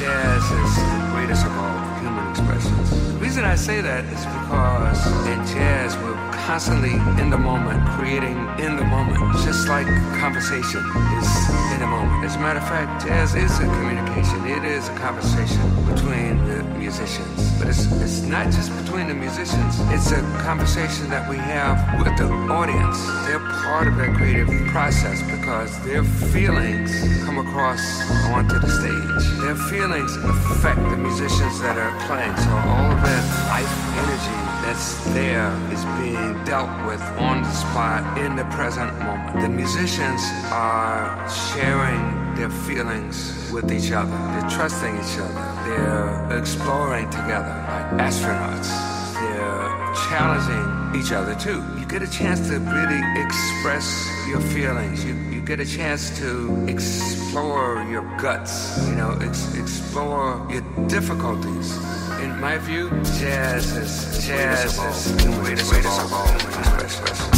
jazz is the greatest of all human expressions. The reason I say that is because in jazz we're constantly in the moment, creating in the moment, just like conversation is in the moment. As a matter of fact, jazz is a communication. It is a conversation between the musicians. But it's not just between the musicians. It's a conversation that we have with the audience. They're part of that creative process because their feelings come across onto the stage. Their feelings affect the musicians that are playing. So all of that life energy that's there is being dealt with on the spot in the present moment. The musicians are sharing their feelings with each other. They're trusting each other. They're exploring together like astronauts. They're challenging each other too. You get a chance to really express your feelings. You get a chance to explore your guts, explore your difficulties. In my view, jazz is the greatest of all human expressions.